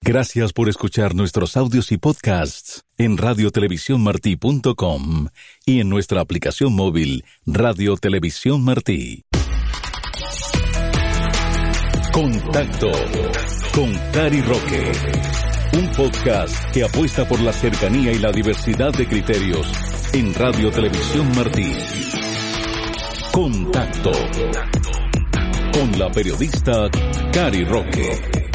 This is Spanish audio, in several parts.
Gracias por escuchar nuestros audios y podcasts en radiotelevisiónmartí.com y en nuestra aplicación móvil Radio Televisión Martí. Contacto con Cari Roque. Un podcast que apuesta por la cercanía y la diversidad de criterios en Radio Televisión Martí. Contacto con la periodista Cari Roque.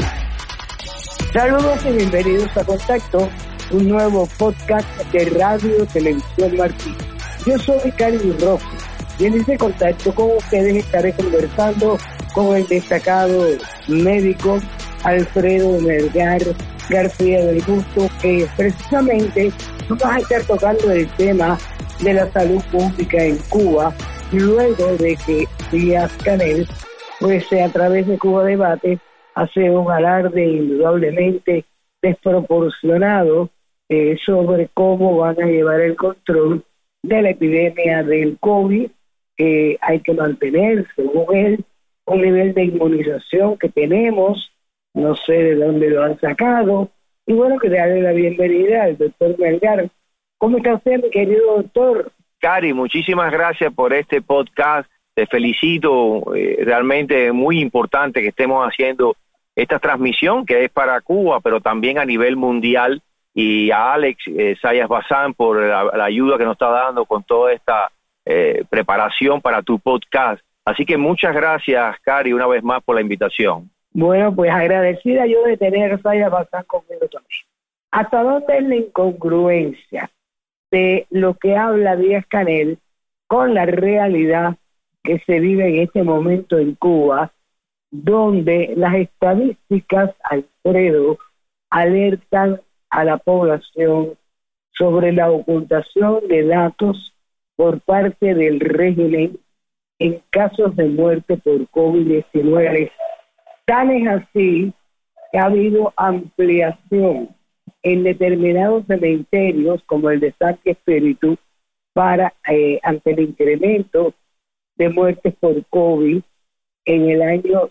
Saludos y bienvenidos a Contacto, un nuevo podcast de Radio Televisión Martí. Yo soy Cari Roque y en este contacto con ustedes estaré conversando con el destacado médico Alfredo Melgar García del Busto, que precisamente vamos a estar tocando el tema de la salud pública en Cuba, luego de que Díaz-Canel, pues a través de Cuba Debate, hace un alarde indudablemente desproporcionado sobre cómo van a llevar el control de la epidemia del COVID, que hay que mantener, según él, un nivel de inmunización que tenemos, no sé de dónde lo han sacado, y bueno, que le darle la bienvenida al doctor Melgar. ¿Cómo está usted, mi querido doctor? Cari, muchísimas gracias por este podcast, te felicito, realmente muy importante que estemos haciendo esta transmisión que es para Cuba, pero también a nivel mundial, y a Alex Sayas Bazán por la ayuda que nos está dando con toda esta preparación para tu podcast. Así que muchas gracias, Cari, una vez más por la invitación. Bueno, pues agradecida yo de tener a Sayas Bazán conmigo también. ¿Hasta dónde es la incongruencia de lo que habla Díaz-Canel con la realidad que se vive en este momento en Cuba, donde las estadísticas, Alfredo, alertan a la población sobre la ocultación de datos por parte del régimen en casos de muerte por COVID-19? Tan es así que ha habido ampliación en determinados cementerios, como el de San Espíritu, para ante el incremento de muertes por COVID en el año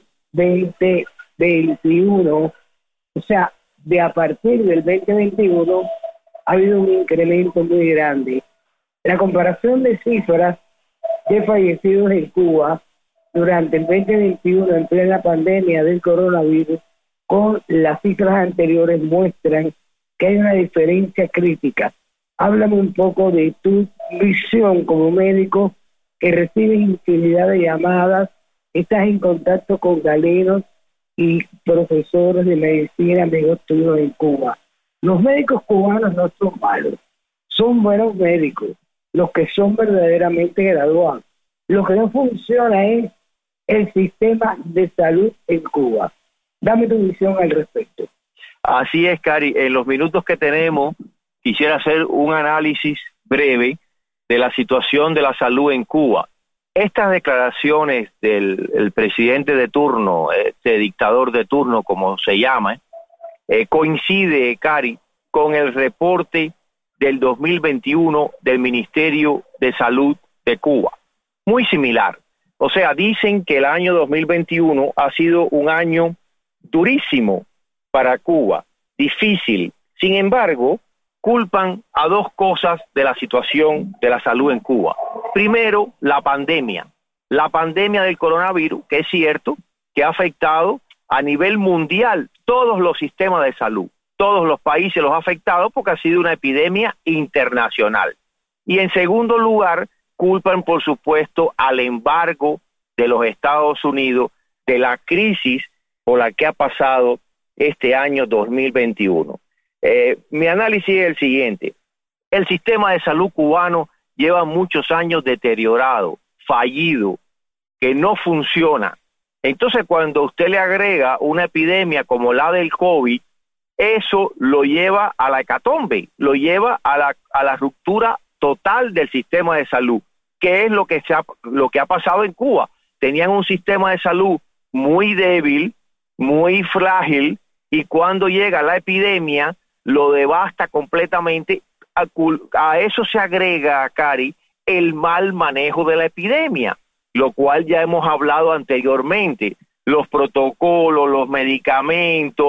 2021, o sea, de a partir del 2021 ha habido un incremento muy grande. La comparación de cifras de fallecidos en Cuba durante el 2021 en plena pandemia del coronavirus con las cifras anteriores muestran que hay una diferencia crítica. Háblame un poco de tu visión como médico que recibes infinidad de llamadas, estás en contacto con galenos y profesores de medicina, amigos tuyos en Cuba. Los médicos cubanos no son malos, son buenos médicos, los que son verdaderamente graduados. Lo que no funciona es el sistema de salud en Cuba. Dame tu visión al respecto. Así es, Cari. En los minutos que tenemos, quisiera hacer un análisis breve de la situación de la salud en Cuba. Estas declaraciones del presidente de turno, este dictador de turno, como se llama, coincide, Cari, con el reporte del 2021 del Ministerio de Salud de Cuba. Muy similar. O sea, dicen que el año 2021 ha sido un año durísimo para Cuba, difícil. Sin embargo, culpan a dos cosas de la situación de la salud en Cuba. Primero, la pandemia del coronavirus, que es cierto que ha afectado a nivel mundial todos los sistemas de salud, todos los países los ha afectado porque ha sido una epidemia internacional. Y en segundo lugar, culpan por supuesto al embargo de los Estados Unidos de la crisis por la que ha pasado este año 2021. Mi análisis es el siguiente: el sistema de salud cubano lleva muchos años deteriorado, fallido, que no funciona. Entonces, cuando usted le agrega una epidemia como la del COVID, eso lo lleva a la hecatombe, lo lleva a la ruptura total del sistema de salud, que es lo que ha pasado en Cuba. Tenían un sistema de salud muy débil, muy frágil, y cuando llega la epidemia, lo devasta completamente. A eso se agrega, Cari, el mal manejo de la epidemia, lo cual ya hemos hablado anteriormente. Los protocolos, los medicamentos,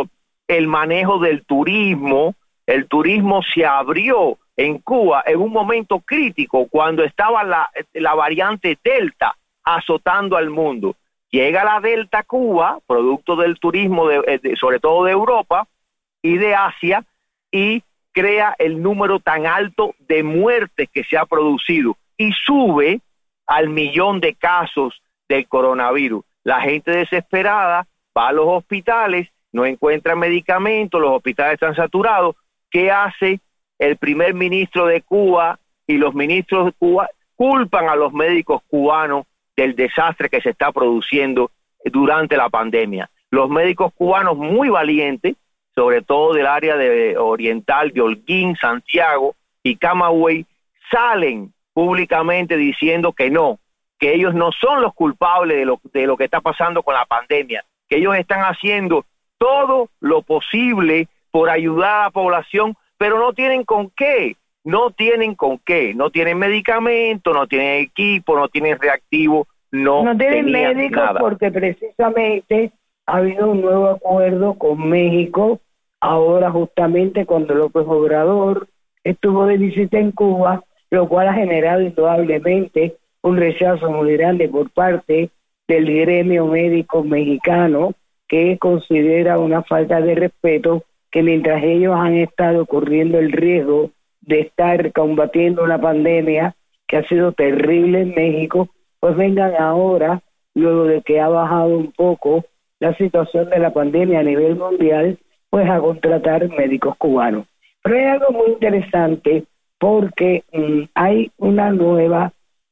el manejo del turismo. El turismo se abrió en Cuba en un momento crítico cuando estaba la variante Delta azotando al mundo. Llega la Delta a Cuba, producto del turismo sobre todo de Europa y de Asia, y crea el número tan alto de muertes que se ha producido y sube al 1.000.000 de casos del coronavirus. La gente desesperada va a los hospitales, no encuentra medicamentos, los hospitales están saturados. ¿Qué hace el primer ministro de Cuba y los ministros de Cuba? Culpan a los médicos cubanos del desastre que se está produciendo durante la pandemia. Los médicos cubanos muy valientes, sobre todo del área de oriental de Holguín, Santiago y Camagüey, salen públicamente diciendo que no, que ellos no son los culpables de lo que está pasando con la pandemia, que ellos están haciendo todo lo posible por ayudar a la población, pero no tienen con qué, no tienen medicamentos, no tienen equipo, no tienen reactivo, no tienen médicos nada. Porque precisamente ha habido un nuevo acuerdo con México, ahora justamente cuando López Obrador estuvo de visita en Cuba, lo cual ha generado indudablemente un rechazo muy grande por parte del gremio médico mexicano, que considera una falta de respeto que mientras ellos han estado corriendo el riesgo de estar combatiendo una pandemia que ha sido terrible en México, pues vengan ahora, luego de que ha bajado un poco la situación de la pandemia a nivel mundial, pues a contratar médicos cubanos. Pero hay algo muy interesante porque hay una nueva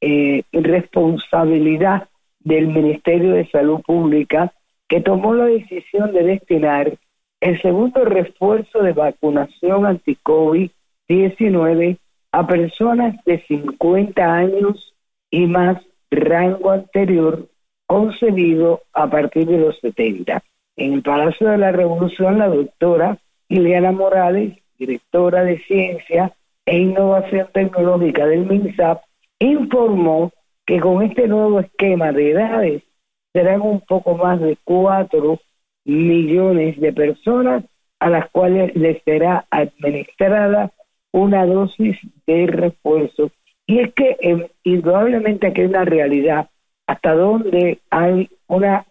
responsabilidad del Ministerio de Salud Pública, que tomó la decisión de destinar el segundo refuerzo de vacunación anti-COVID-19 a personas de 50 años y más, rango anterior, concebido a partir de los 70. En el Palacio de la Revolución, la doctora Ileana Morales, directora de Ciencia e Innovación Tecnológica del MINSAP, informó que con este nuevo esquema de edades serán un poco más de 4 millones de personas a las cuales les será administrada una dosis de refuerzo. Y es que indudablemente aquí hay una realidad, hasta donde hay una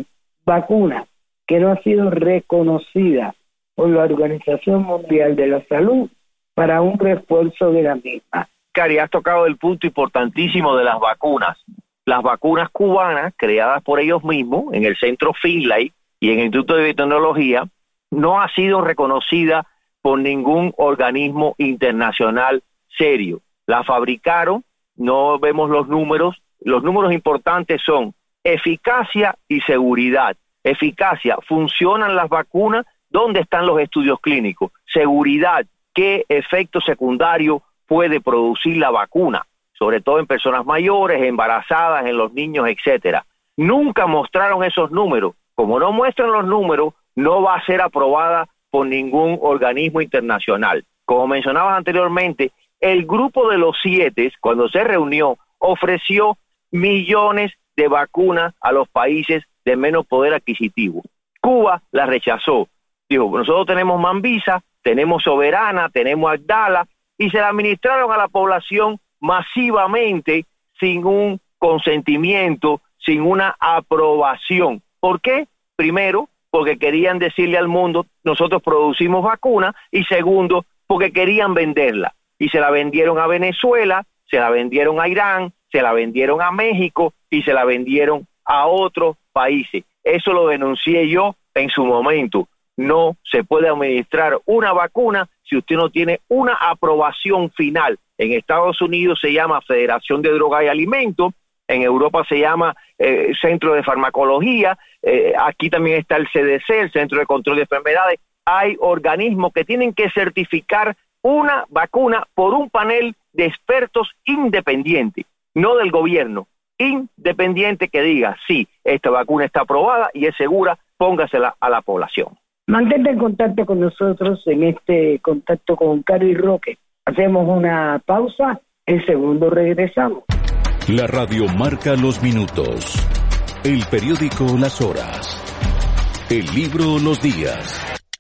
vacuna que no ha sido reconocida por la Organización Mundial de la Salud para un refuerzo de la misma. Cari, has tocado el punto importantísimo de las vacunas. Las vacunas cubanas, creadas por ellos mismos en el Centro Finlay y en el Instituto de Biotecnología, no ha sido reconocida por ningún organismo internacional serio. La fabricaron, no vemos los números importantes son eficacia y seguridad. Eficacia, ¿funcionan las vacunas? ¿Dónde están los estudios clínicos? Seguridad, ¿qué efecto secundario puede producir la vacuna? Sobre todo en personas mayores, embarazadas, en los niños, etcétera. Nunca mostraron esos números. Como no muestran los números, no va a ser aprobada por ningún organismo internacional. Como mencionabas anteriormente, el grupo de los 7, cuando se reunió, ofreció millones de vacunas a los países de menos poder adquisitivo. Cuba la rechazó. Dijo, nosotros tenemos Mambisa, tenemos Soberana, tenemos Abdala, y se la administraron a la población masivamente sin un consentimiento, sin una aprobación. ¿Por qué? Primero, porque querían decirle al mundo, nosotros producimos vacunas, y segundo, porque querían venderla. Y se la vendieron a Venezuela, se la vendieron a Irán, se la vendieron a México y se la vendieron a otros países. Eso lo denuncié yo en su momento. No se puede administrar una vacuna si usted no tiene una aprobación final. En Estados Unidos se llama Federación de Drogas y Alimentos, en Europa se llama Centro de Farmacología, aquí también está el CDC, el Centro de Control de Enfermedades. Hay organismos que tienen que certificar una vacuna por un panel de expertos independientes, no del gobierno, independiente, que diga, sí, esta vacuna está aprobada y es segura, póngasela a la población. Mantente en contacto con nosotros en este contacto con Cari Roque. Hacemos una pausa, en segundo regresamos. La radio marca los minutos, el periódico las horas, el libro los días.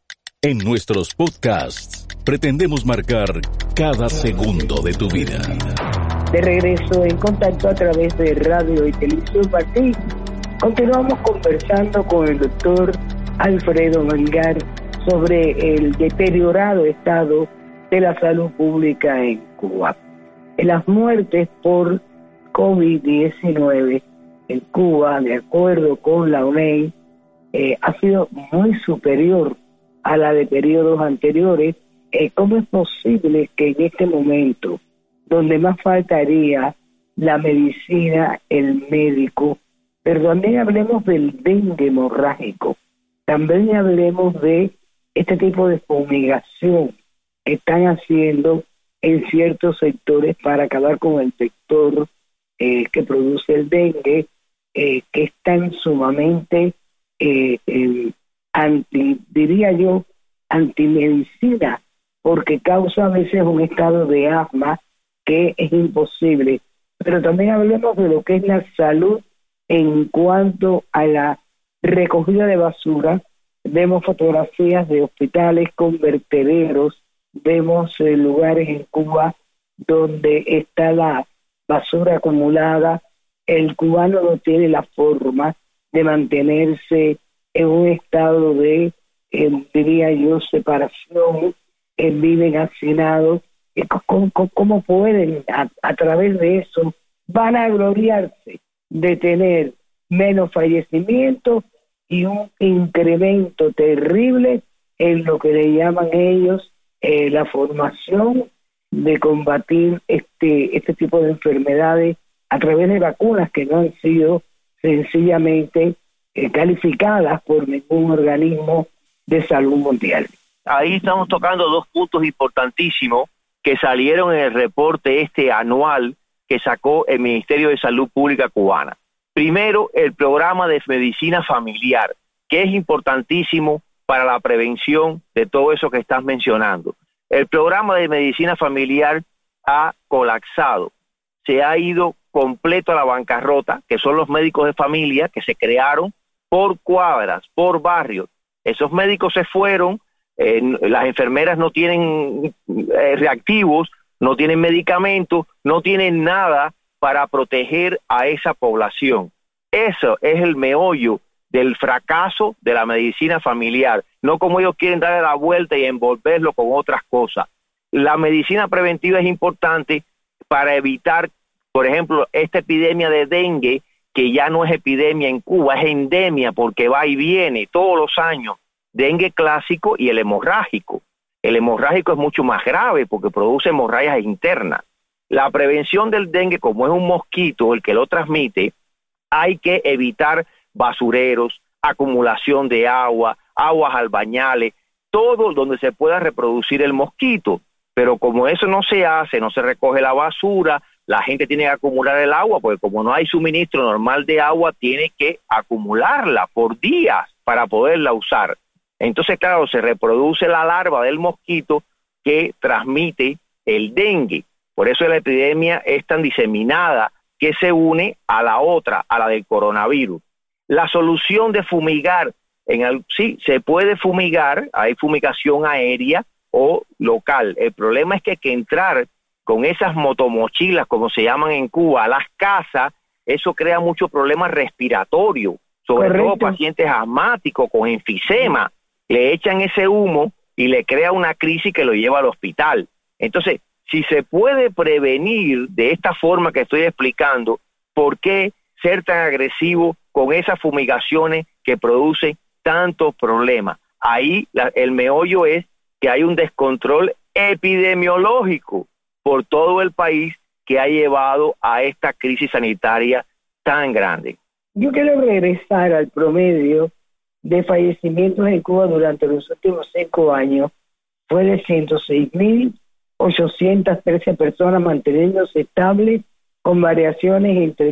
En nuestros podcasts pretendemos marcar cada segundo de tu vida. De regreso en contacto a través de Radio y Televisión Martí, continuamos conversando con el doctor Alfredo Melgar sobre el deteriorado estado de la salud pública en Cuba. Las muertes por COVID-19 en Cuba, de acuerdo con la UNED, ha sido muy superior a la de periodos anteriores. ¿Cómo es posible que en este momento, donde más faltaría la medicina, el médico, pero también hablemos del dengue hemorrágico, también hablemos de este tipo de fumigación que están haciendo en ciertos sectores para acabar con el sector que produce el dengue, que es tan sumamente antimedicina, porque causa a veces un estado de asma que es imposible. Pero también hablemos de lo que es la salud en cuanto a la recogida de basura. Vemos fotografías de hospitales con vertederos, vemos lugares en Cuba donde está la basura acumulada. El cubano no tiene la forma de mantenerse en un estado de, diría yo, separación, viven hacinados. ¿Cómo pueden a través de eso van a gloriarse de tener menos fallecimientos y un incremento terrible en lo que le llaman ellos la formación de combatir este tipo de enfermedades a través de vacunas que no han sido sencillamente calificadas por ningún organismo de salud mundial? Ahí estamos tocando dos puntos importantísimos que salieron en el reporte anual que sacó el Ministerio de Salud Pública cubana. Primero, el programa de medicina familiar, que es importantísimo para la prevención de todo eso que estás mencionando. El programa de medicina familiar ha colapsado, se ha ido completo a la bancarrota, que son los médicos de familia que se crearon por cuadras, por barrios. Esos médicos se fueron, las enfermeras no tienen reactivos, no tienen medicamentos, no tienen nada para proteger a esa población. Eso es el meollo del fracaso de la medicina familiar, no como ellos quieren darle la vuelta y envolverlo con otras cosas. La medicina preventiva es importante para evitar, por ejemplo, esta epidemia de dengue, que ya no es epidemia en Cuba, es endemia porque va y viene todos los años. Dengue clásico y el hemorrágico. El hemorrágico es mucho más grave porque produce hemorragias internas. La prevención del dengue, como es un mosquito el que lo transmite, hay que evitar basureros, acumulación de agua, aguas albañales, todo donde se pueda reproducir el mosquito. Pero como eso no se hace, no se recoge la basura, la gente tiene que acumular el agua, porque como no hay suministro normal de agua, tiene que acumularla por días para poderla usar. Entonces, claro, se reproduce la larva del mosquito que transmite el dengue. Por eso la epidemia es tan diseminada que se une a la otra, a la del coronavirus. La solución de fumigar, sí, se puede fumigar, hay fumigación aérea o local. El problema es que hay que entrar con esas motomochilas, como se llaman en Cuba, a las casas. Eso crea muchos problemas respiratorios, sobre todo pacientes asmáticos con enfisema. Le echan ese humo y le crea una crisis que lo lleva al hospital. Entonces, si se puede prevenir de esta forma que estoy explicando, ¿por qué ser tan agresivo con esas fumigaciones que producen tantos problemas? Ahí el meollo es que hay un descontrol epidemiológico por todo el país que ha llevado a esta crisis sanitaria tan grande. Yo quiero regresar al promedio de fallecimientos en Cuba durante los últimos 5 años. Fue de 106.813 personas manteniéndose estables, con variaciones entre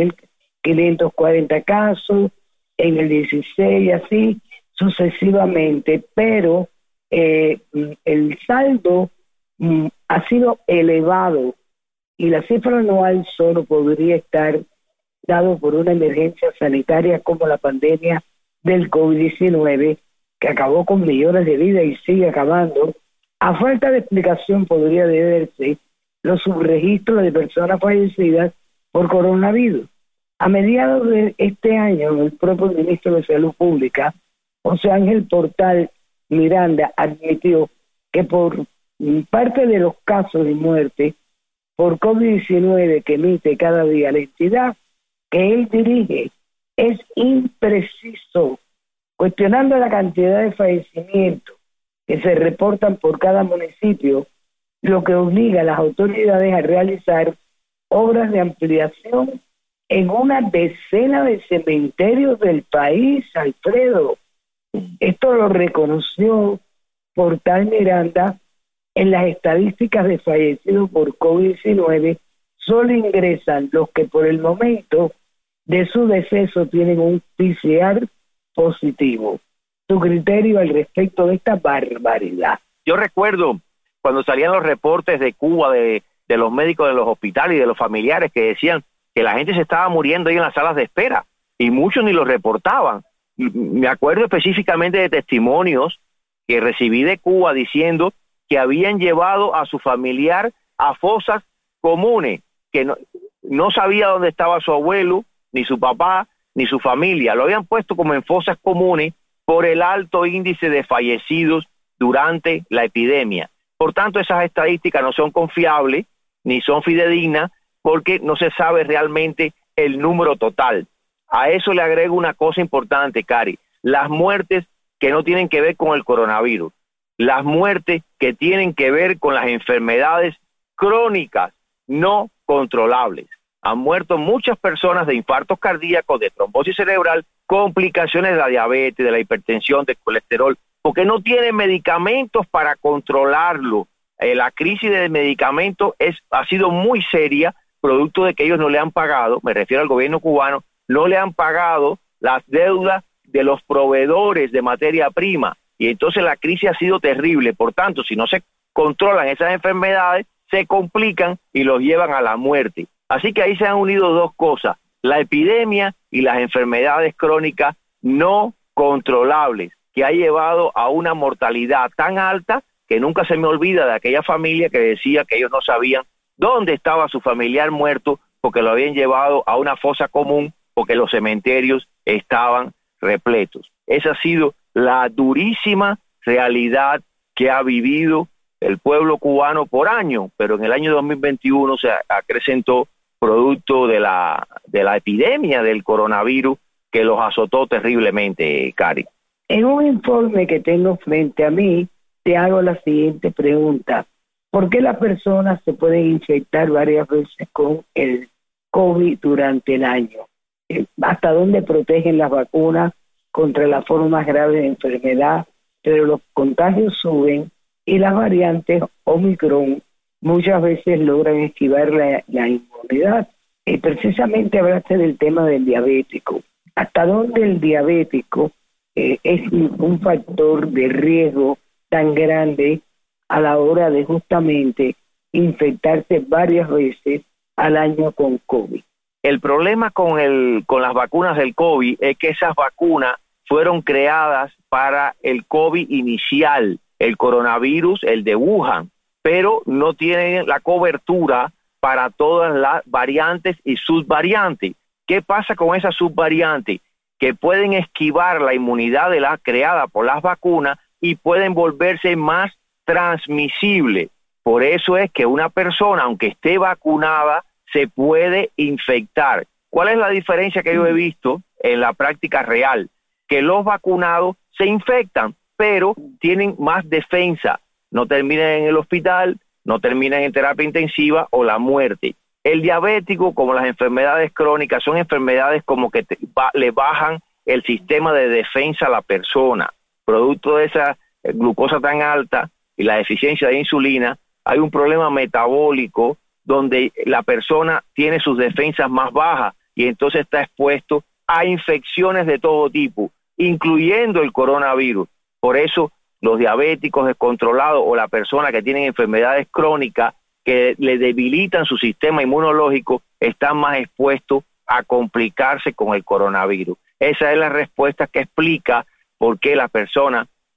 7.540 casos en el 16 y así sucesivamente, pero el saldo ha sido elevado y la cifra anual solo podría estar dado por una emergencia sanitaria como la pandemia del COVID-19, que acabó con millones de vidas y sigue acabando, a falta de explicación podría deberse los subregistros de personas fallecidas por coronavirus. A mediados de este año, el propio ministro de Salud Pública, José Ángel Portal Miranda, admitió que por parte de los casos de muerte por COVID-19 que emite cada día la entidad que él dirige es impreciso, cuestionando la cantidad de fallecimientos que se reportan por cada municipio, lo que obliga a las autoridades a realizar obras de ampliación en una decena de cementerios del país, Alfredo. Esto lo reconoció Portal Miranda en las estadísticas de fallecidos por COVID-19. Solo ingresan los que por el momento de su deceso tienen un PCR positivo. Tu criterio al respecto de esta barbaridad. Yo recuerdo cuando salían los reportes de Cuba, de los médicos de los hospitales y de los familiares que decían que la gente se estaba muriendo ahí en las salas de espera y muchos ni lo reportaban. Me acuerdo específicamente de testimonios que recibí de Cuba diciendo que habían llevado a su familiar a fosas comunes, que no sabía dónde estaba su abuelo, ni su papá, ni su familia. Lo habían puesto como en fosas comunes por el alto índice de fallecidos durante la epidemia. Por tanto, esas estadísticas no son confiables ni son fidedignas porque no se sabe realmente el número total. A eso le agrego una cosa importante, Cari, las muertes que no tienen que ver con el coronavirus, las muertes que tienen que ver con las enfermedades crónicas no controlables. Han muerto muchas personas de infartos cardíacos, de trombosis cerebral, complicaciones de la diabetes, de la hipertensión, del colesterol, porque no tienen medicamentos para controlarlo. La crisis de medicamentos ha sido muy seria, producto de que ellos no le han pagado, me refiero al gobierno cubano, no le han pagado las deudas de los proveedores de materia prima, y entonces la crisis ha sido terrible. Por tanto, si no se controlan esas enfermedades, se complican y los llevan a la muerte. Así que ahí se han unido dos cosas, la epidemia y las enfermedades crónicas no controlables, que ha llevado a una mortalidad tan alta que nunca se me olvida de aquella familia que decía que ellos no sabían dónde estaba su familiar muerto porque lo habían llevado a una fosa común porque los cementerios estaban repletos. Esa ha sido la durísima realidad que ha vivido el pueblo cubano por año, pero en el año 2021 se acrecentó producto de la epidemia del coronavirus que los azotó terriblemente, Cari. En un informe que tengo frente a mí, te hago la siguiente pregunta. ¿Por qué las personas se pueden infectar varias veces con el COVID durante el año? ¿Hasta dónde protegen las vacunas contra las formas graves de enfermedad? Pero los contagios suben y las variantes Omicron muchas veces logran esquivar la inmunidad. Precisamente hablaste del tema del diabético. ¿Hasta dónde el diabético es un factor de riesgo tan grande a la hora de justamente infectarse varias veces al año con COVID? El problema con las vacunas del COVID es que esas vacunas fueron creadas para el COVID inicial, el coronavirus, el de Wuhan, pero no tienen la cobertura para todas las variantes y subvariantes. ¿Qué pasa con esas subvariantes? Que pueden esquivar la inmunidad de la creada por las vacunas y pueden volverse más transmisibles. Por eso es que una persona, aunque esté vacunada, se puede infectar. ¿Cuál es la diferencia que yo he visto en la práctica real? Que los vacunados se infectan, pero tienen más defensa. No terminan en el hospital, no terminan en terapia intensiva o la muerte. El diabético, como las enfermedades crónicas, son enfermedades como que le bajan el sistema de defensa a la persona. Producto de esa glucosa tan alta y la deficiencia de insulina, hay un problema metabólico donde la persona tiene sus defensas más bajas y entonces está expuesto a infecciones de todo tipo, incluyendo el coronavirus. Por eso los diabéticos descontrolados o la persona que tienen enfermedades crónicas que le debilitan su sistema inmunológico están más expuestos a complicarse con el coronavirus. Esa es la respuesta que explica por qué las personas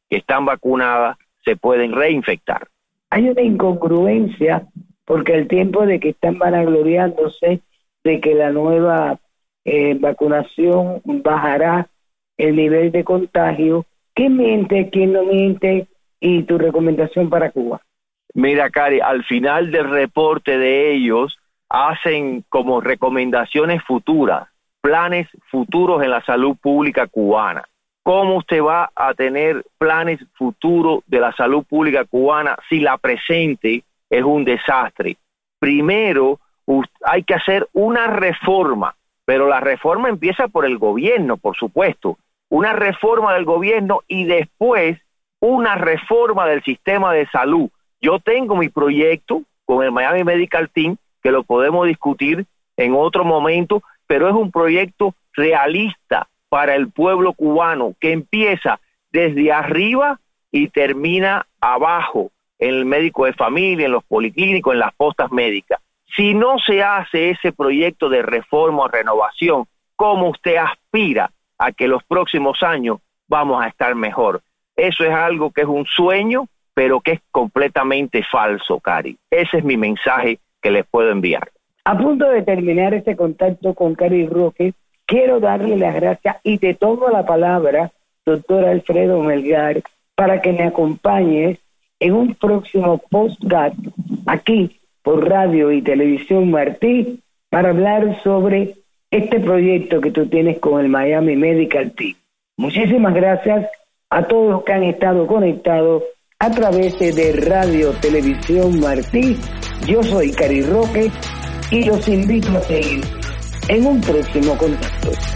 que están vacunadas se pueden reinfectar. Hay una incongruencia porque al tiempo de que están vanagloriándose de que la nueva vacunación bajará el nivel de contagio, ¿quién miente, quién no miente? ¿Y tu recomendación para Cuba? Mira, Cari, al final del reporte de ellos hacen como recomendaciones futuras, planes futuros en la salud pública cubana. ¿Cómo usted va a tener planes futuros de la salud pública cubana si la presente es un desastre? Primero, hay que hacer una reforma, pero la reforma empieza por el gobierno, por supuesto. Una reforma del gobierno y después una reforma del sistema de salud. Yo tengo mi proyecto con el Miami Medical Team, que lo podemos discutir en otro momento, pero es un proyecto realista para el pueblo cubano, que empieza desde arriba y termina abajo, en el médico de familia, en los policlínicos, en las postas médicas. Si no se hace ese proyecto de reforma o renovación, ¿cómo usted aspira a que los próximos años vamos a estar mejor? Eso es algo que es un sueño, pero que es completamente falso, Cari. Ese es mi mensaje que les puedo enviar. A punto de terminar este contacto con Cari Roque, quiero darle las gracias y te tomo la palabra, doctor Alfredo Melgar, para que me acompañes en un próximo podcast aquí por Radio y Televisión Martí para hablar sobre este proyecto que tú tienes con el Miami Medical Team. Muchísimas gracias a todos los que han estado conectados a través de Radio Televisión Martí. Yo soy Cari Roque y los invito a seguir en un próximo contacto.